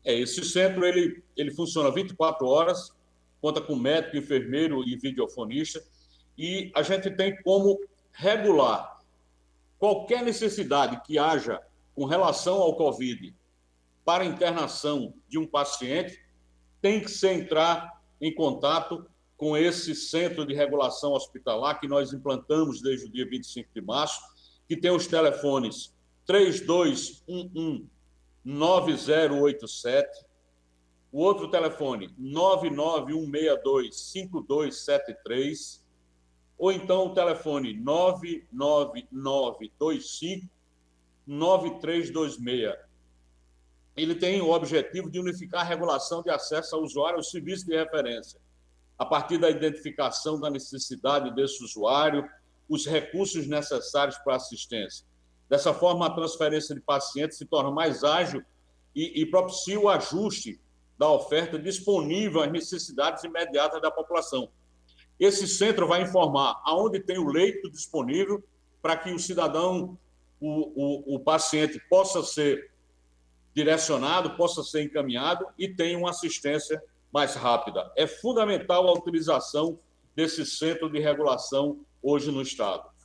Esse centro ele funciona 24 horas, conta com médico, enfermeiro e videofonista, e a gente tem como regular qualquer necessidade que haja com relação ao Covid para internação de um paciente, tem que ser entrar em contato com esse centro de regulação hospitalar que nós implantamos desde o dia 25 de março, que tem os telefones 3211-9087, o outro telefone 99162-5273, ou então o telefone 99925-9326. Ele tem o objetivo de unificar a regulação de acesso ao usuário aos serviços de referência, a partir da identificação da necessidade desse usuário, os recursos necessários para a assistência. Dessa forma, a transferência de pacientes se torna mais ágil e propicia o ajuste da oferta disponível às necessidades imediatas da população. Esse centro vai informar aonde tem o leito disponível para que o cidadão, o paciente, possa ser direcionado, possa ser encaminhado e tenha uma assistência mais rápida. É fundamental a utilização desse centro de regulação hoje no Estado.